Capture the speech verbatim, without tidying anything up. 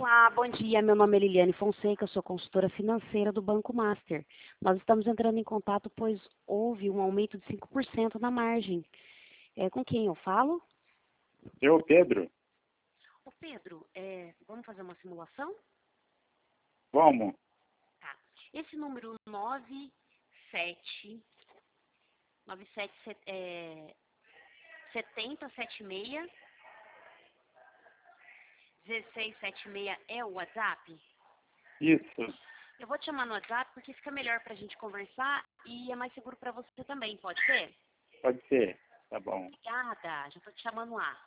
Olá, bom dia. Meu nome é Liliane Fonseca, sou consultora financeira do Banco Master. Nós estamos entrando em contato pois houve um aumento de cinco por cento na margem. É, com quem eu falo? Eu, Pedro. Ô Pedro, é, vamos fazer uma simulação? Vamos. Tá. Esse número nove sete nove sete é, setenta setenta e seis dezesseis setenta e seis é o WhatsApp? Isso. Eu vou te chamar no WhatsApp porque fica melhor pra gente conversar e é mais seguro pra você também, pode ser? Pode ser. Tá bom. Obrigada, já tô te chamando lá.